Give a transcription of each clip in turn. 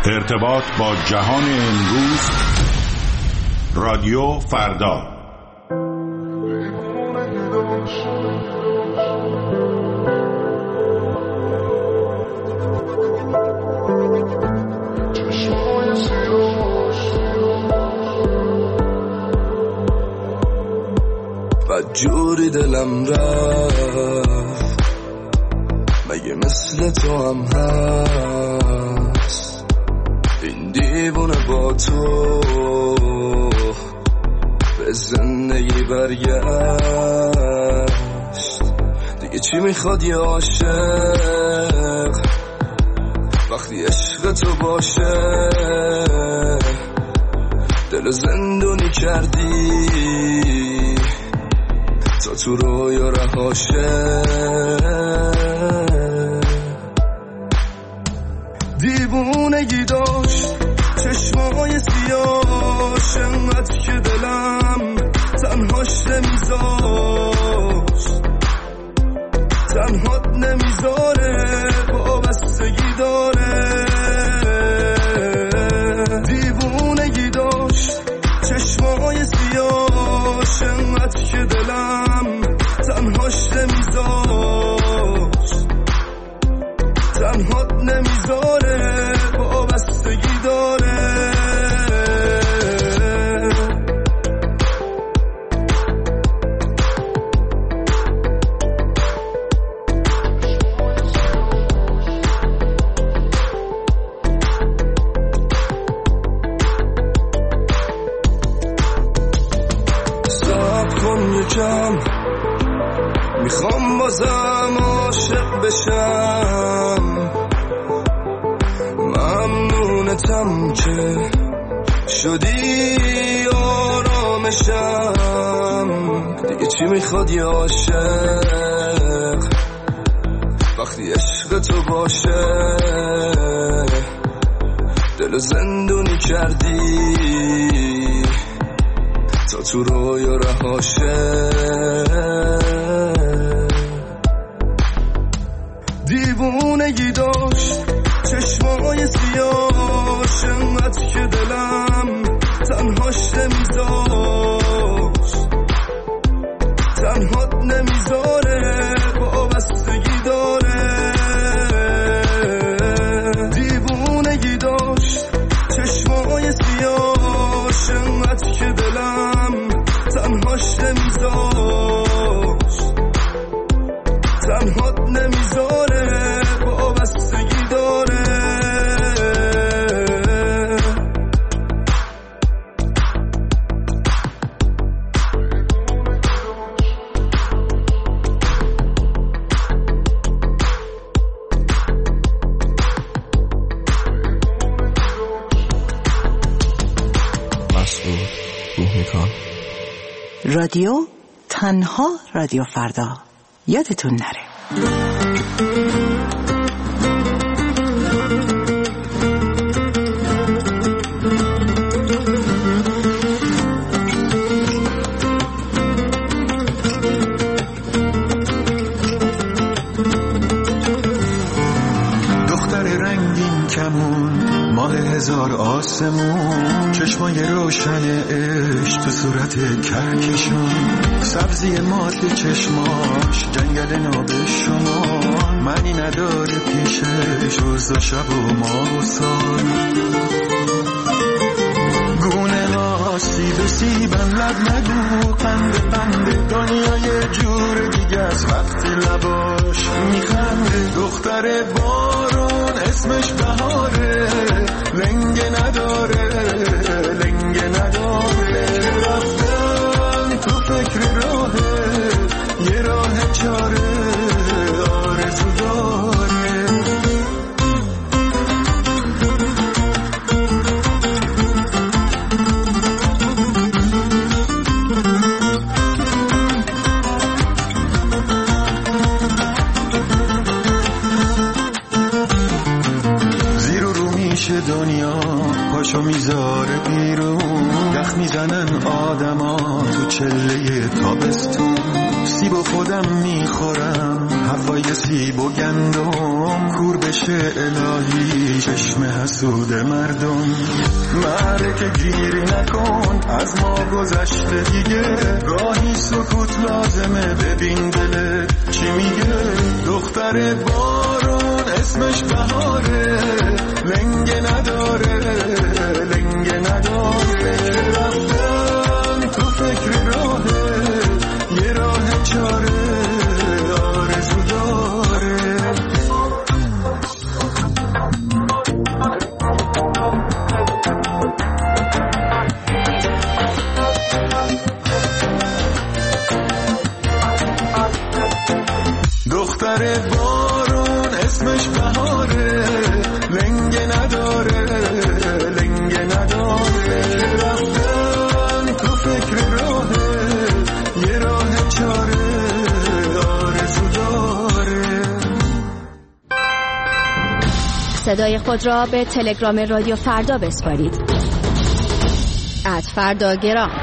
ارتباط با جهان امروز، رادیو فردا. جوری دلم رفت، مگه مثل تو هم هست این دیوونه با تو به زندگی برگشت. دیگه چی میخواد یه عاشق وقتی عشق تو باشه؟ دل زندونی کردی تا تو رویا رهاشه. دیوونگی داشت چشمای سیاش، انقدر که دلم تنهاش نمیذاشت، تنهات نمیذاره، وابستگی داره. دیوونگی داشت چشمای سیاش، انقدر که دلم تنهاش نمیذاشت، تنهات نمیذاره، وابستگی داره. میخوام بازم عاشق بشم، ممنونتم که شدی آرامشم. دیگه چی میخواد یه عاشق وقتی عشق تو باشه؟ دل زندونی کردی تا تو رویا رهاشه. دیوونگی داشت چشمای سیاش، انقدر که دلم تنهاش نمیذاشت، تنهات نمیذاره، وابستگی داره. دیوونگی داشت چشمای سیاش، انقدر که دلم تنهاش نمیذاشت، تنهات نمیذاره، وابستگی داره. رادیو تنها رادیو فردا، یادتون نره. دختر رنگین کمون، ماه هزار آسمون، چشمای روشن عشق تو صورت کهکشون، سبزی مات چشماش، جنگل ناب شما، معنی نداره پیشش روز و شب و ماه و سال. گونه ها سیب سیبن، لب نگو قند قند، دنیا یه جور دیگه از وقتی لباش میخنده. دختر بارون اسمش بهاره، لنگه نداره، لنگه نداره. رفتن تو فکر راهه، یه راه چاره آرزو داره. دنیا پاشو میذاره بیرون، یخ میزنن آدما تو چله تابستون. سیب و خودم میخورم، هوای سیب و گندم، کور بشه الهی چشم حسود مردم. معرکه گیری نکن از ما گذشته دیگه، گاهی سکوت لازمه ببین دلت چی میگه. دختر بارون اسمش بهاره، لنگه نداره لنگه نداره. رفتن تو فکر راهه، یه راه چاره آرزو داره. دختر بارون اسمش بهاره، لنگه نداره لنگه نداره. رفتن تو فکر راهه، یه راه چاره آرزو داره. صدای خود را به تلگرام رادیو فردا بسپارید. @فرداگرام.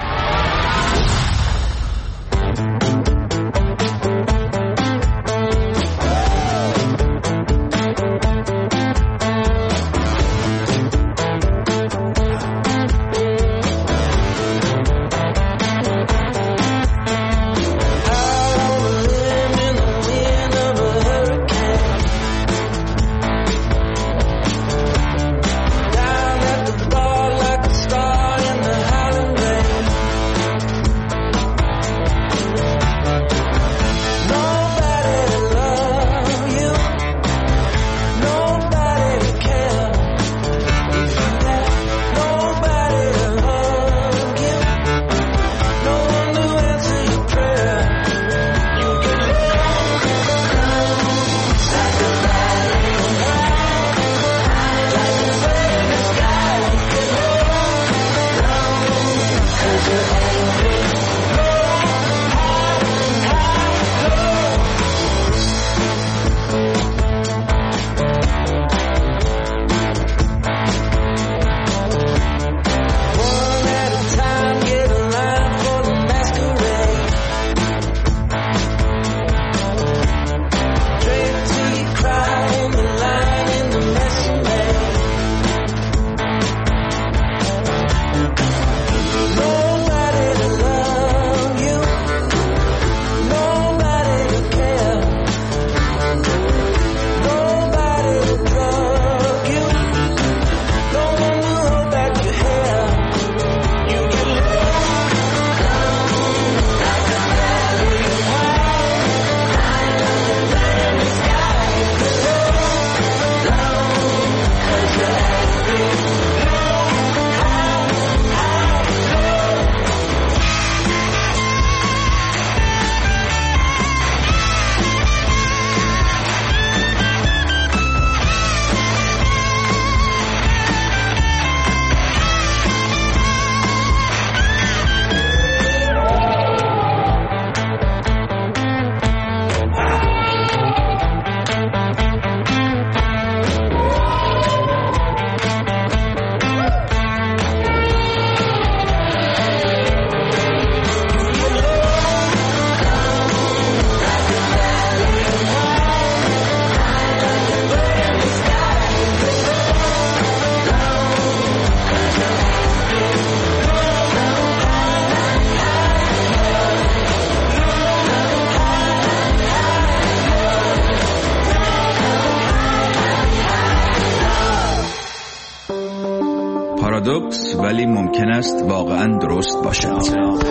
پارادوکس ولی ممکن است واقعا درست باشد.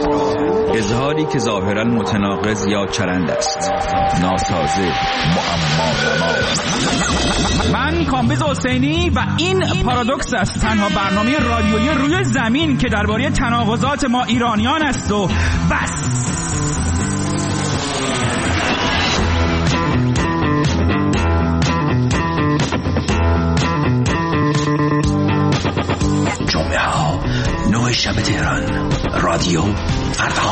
اظهاری که ظاهرا متناقض یا چرند است، ناسازه، معما. من کامبیز حسینی و این پارادوکس است، تنها برنامه رادیویی روی زمین که درباره تناقضات ما ایرانیان است و بس. جمعه ها 9 شب تهران، رادیو فردا.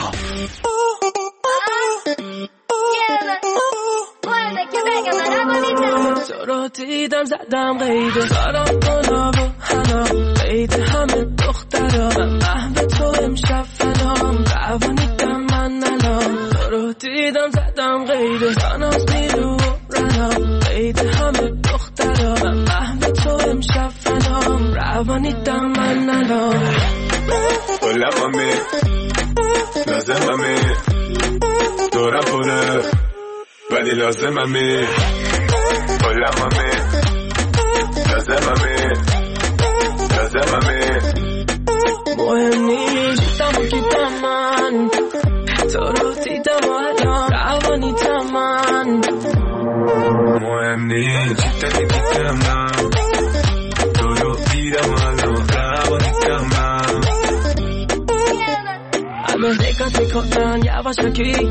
تو رو دیدم زدم قیده، دارم گناه و حنا قیده همه دخترها. من محو تو امشب فنام، روانیدم من الان. تو رو غیده ساناز میرو رنام غیده همه دخترا من محو تو امشب فنام روانیتم من الان قلممه لازممه دورم پره ولی لازممه قلممه لازممه مهم نیست دیدم و گیدم من تو رو دیدم و الان روانیتم من مهم نیست دیدم من تو رو دیدم و الان روانیتم من همه نگات میکنن یواشکی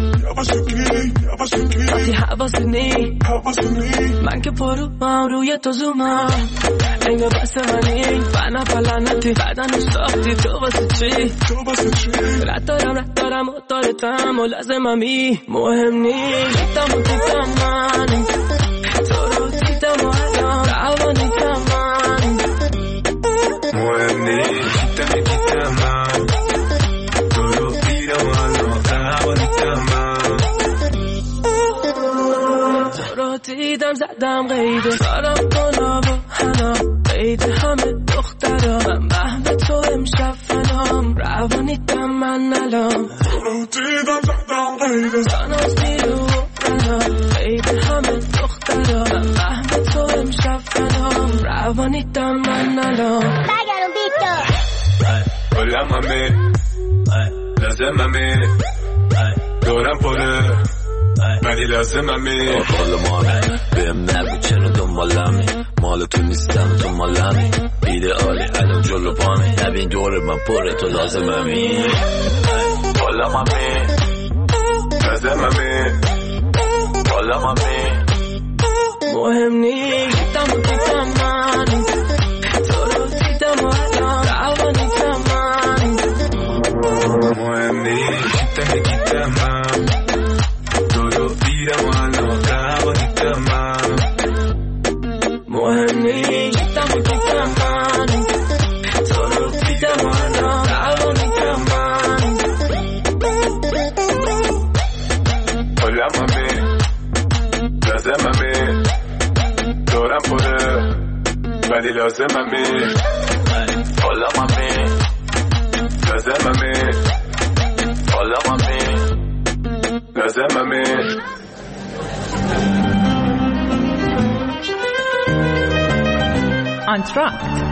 وقتی حواست نی من که پروم روی تو زومم اینو بس منی فنا پلنتی بدن ساختی تو واسه چی رد دارم و دارتم و لازممی مهم نیست دیدم و دیدم من تو رو دیدم و الان روانیتم من مهم نیست دیدم من تو رو دیدم و الان روانیتم من تو رو دیدم زدم غیده سارم کنم و هنام غیده همه دخترا من محو تو امشب فنام روانیتم من الان تو رو دیدم زدم غیده ساناز میرو رنام غیده همه دخترا من محو تو امشب فنام روانیتم من الان برگردون ویکتور قلممه لازممه دورم پره ولی لازممه قلمانه بهم نگو چرا دنبالمی مال تو نیستم تو مالمی ایدئالی الان جلو پامی نبین دور من پره تو لازممی قلممه لازممه قلممه مهم نیست دیدم و دیدم من تو رو دیدم و الان روانیتم من مهم نیست دیدم من تو رو دیدم و الان روانیتم من مهم نیست دیدم و دیدم من تو رو دیدم و الان روانیتم من قلممه لازممه دورم پره ولی لازممه قلممه لازممه قلممه لازممه آنتراکت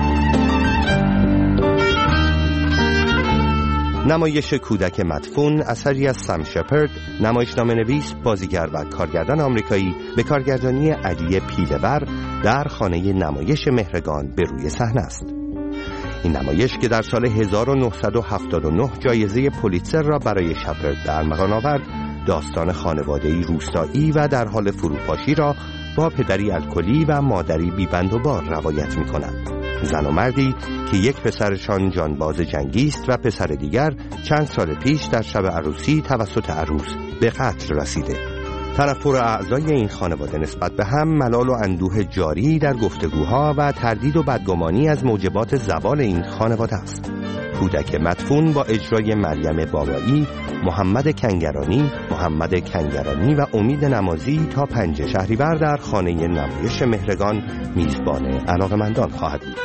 نمایش کودک مدفون اثری از سم شپرد، نمایشنامه نویس، بازیگر و کارگردان آمریکایی به کارگردانی علی پیله‌ور در خانه نمایش مهرگان به روی صحنه است. این نمایش که در سال 1979 جایزه پولیتزر را برای شپرد در ارمغان آورد، داستان خانواده‌ای روستایی و در حال فروپاشی را با پدری الکلی و مادری بی‌بند و بار روایت می‌کند. زن و مردی که یک پسرشان جانباز جنگی است و پسر دیگر چند سال پیش در شب عروسی توسط عروس به قتل رسیده. تنفر اعضای این خانواده نسبت به هم ملال و اندوه جاری در گفتگوها و تردید و بدگمانی از موجبات زوال این خانواده است. کودک مدفون با اجرای مریم بابایی، محمد کنگرانی و امید نمازی تا 5 شهریور در خانه نمایش مهرگان میزبان علاقه‌مندان خواهد بود.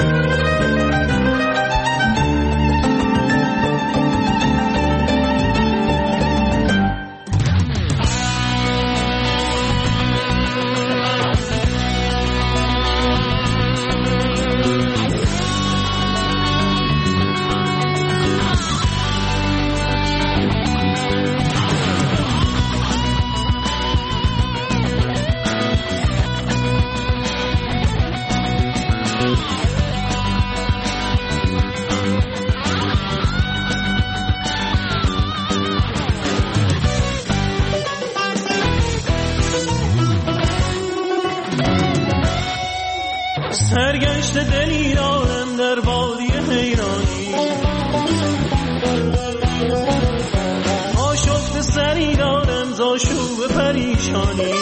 سرگشت دلی دارم در وادی حیرانی، آشفت سری دارم ز آشوب پریشانی.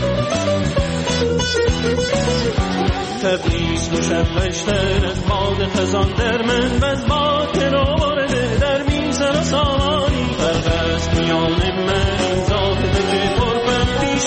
تبریز مشوشتر از باد خزان در من و از باطن آورده در میزن و سامانی. فرق است میان من این زاهده که قربم پیش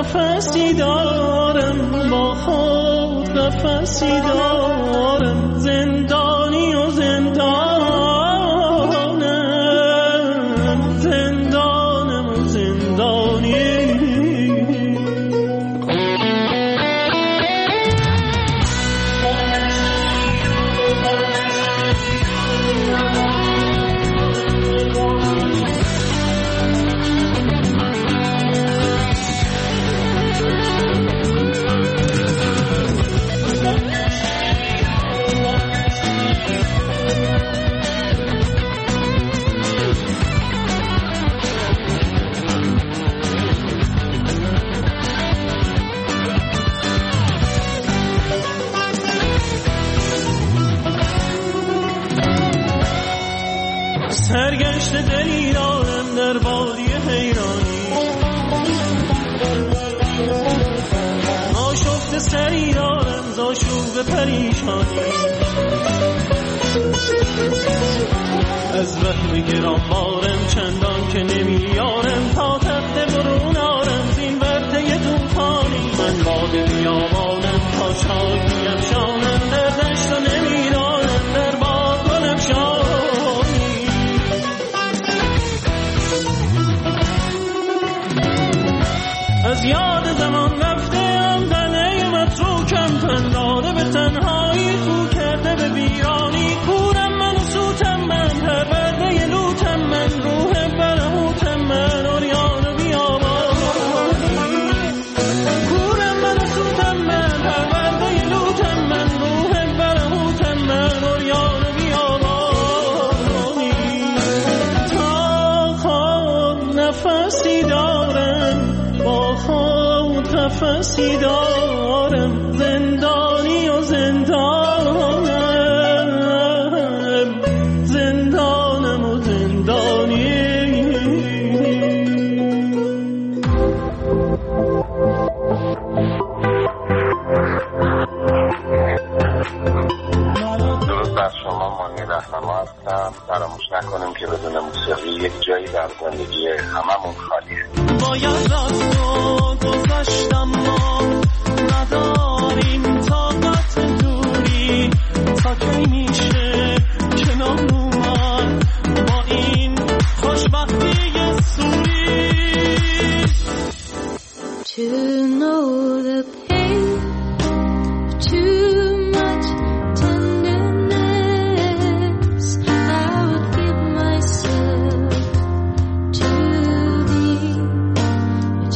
نفسی دارم، با خود نفسی دارم، زندانی و زندانم، زندانم و زندانی. سرگشت دلی دارم در وادی حیرانی، آشفت سری دارم ز آشوب پریشانی، از وهم گرانبارم چندان که نمیارم، تا تخت برون آرم زین ورطه طوفانی. من باد بیابانم تا شاد بیفشانم، در دشت و نمیدانم در باد گل افشانی. از یاد زمان رفتم دنه متروکم، تن داده به تنهایی، خو کرده به ویرانی. کورم من و سوتم من، پرورده لوتم من، روح برهوتم من، عریان و بیابانی. کورم من و سوتم من، پرورده لوتم من، روح برهوتم من، عریان و بیابانی. تا خود نفسی دارم، با خود نفسی دارم، زندانی و زندانم، زندانم و زندانی. درود بر شما، مانی رهنما هستم. فراموش نکنیم که بدون موسیقی یک جایی در زندگی هممون خالیه. باید رفت و گذشتم، ما نداریم طاقت دوری، تا کی میشه کنار اومد با این خوشبختی سوری. To know the pain, too much tenderness, I would give myself to thee.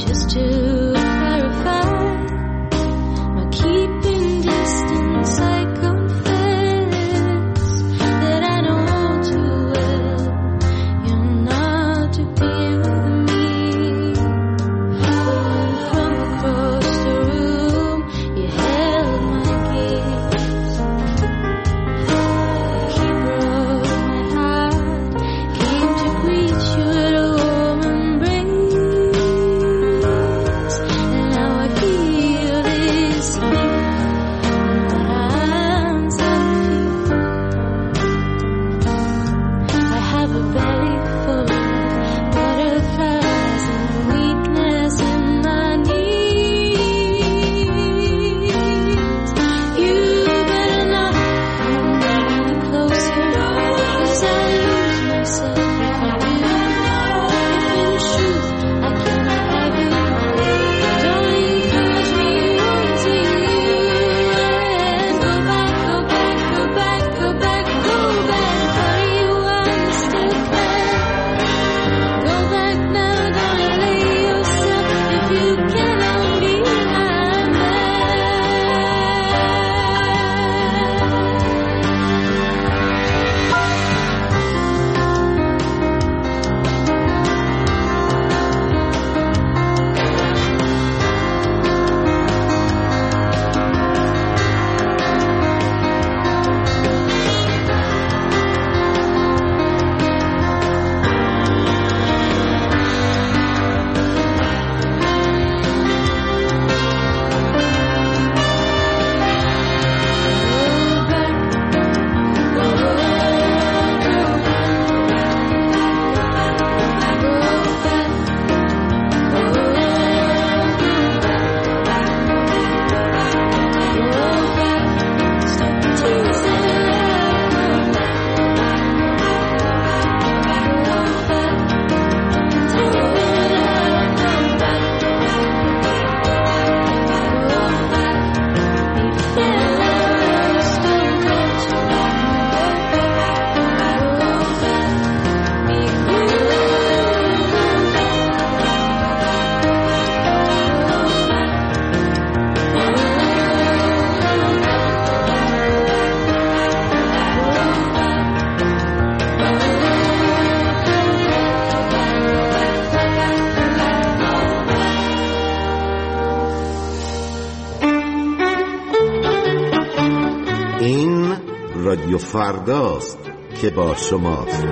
رادیو فرداست که با شماست.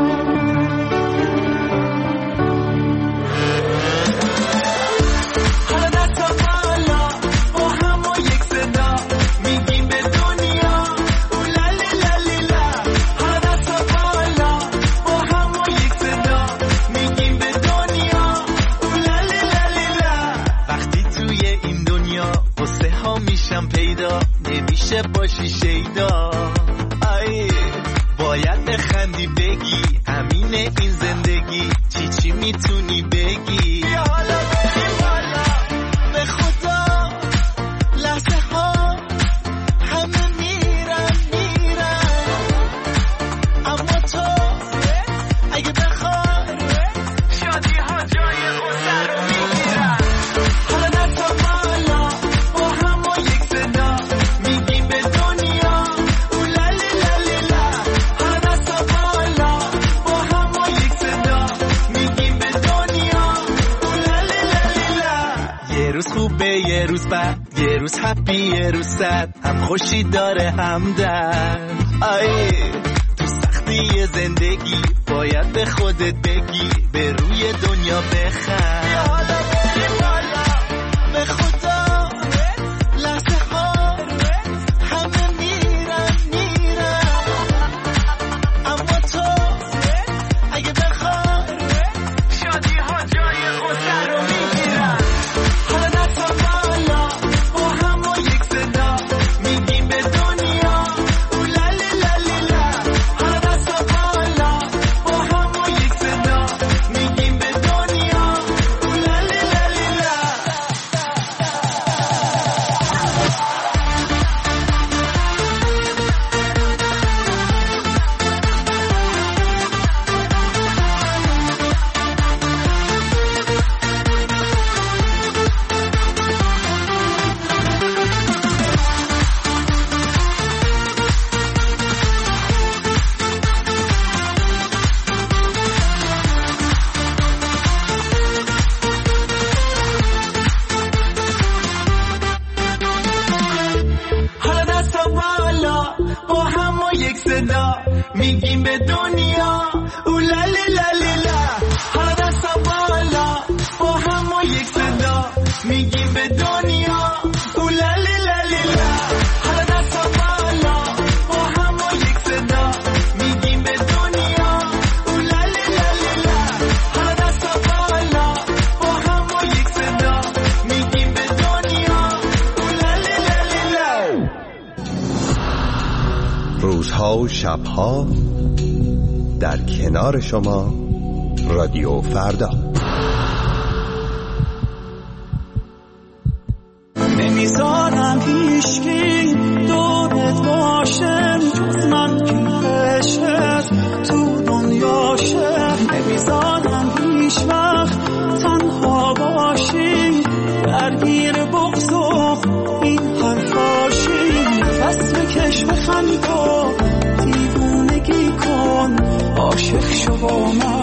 باشی شیدا باید بخندی بگی همینه این زندگی چی میتونی بگی حالا بریم بالا به خدا لحظه ها همه میرن اما تو اگه بخوای شادی ها جای غصه رو میگیرن حالا دستا بالا با هم و یک صدا میگیم به دنیا اولالی لالی لا حالا دستا بالا با هم و یک صدا میگیم به دنیا اولالی لالی لا یه روز خوبه یه روز بد یه روز هپی یه روز سد هم خوشی داره هم درد تو سختی زندگی باید به خودت بگی به روی دنیا بخند حالا بریم بالا به خدا لحظه ها همه میرن اما تو اگه بخوای شادی ها جای غصه رو میگیرن حالا دستا بالا با هم و یک صدا میگیم به دنیا اولالی لالی لا حالا دستا بالا با هم و یک صدا میگیم به دنیا اولالی لالی لا حالا دستا بالا با هم و یک صدا میگیم به دنیا اولالی لالی لا حالا دستا بالا با هم و یک صدا میگیم به دنیا اولالی لالی لا حالا دستا بالا با هم و یک صدا میگیم به دنیا اولالی لالی لا حالا دستا بالا با هم و یک صدا میگیم به دنیا اولالی لالی لا روزها و شبها در کنار شما رادیو فردا. نمیذارم هیچکی دورت باشه جز من که عشقت تو دنیاشه نمیذارم هیچ وقت تنها باشی درگیر بغض و این حرفاشی نفس بکش بخند و دیوونگی کن عاشق شو با من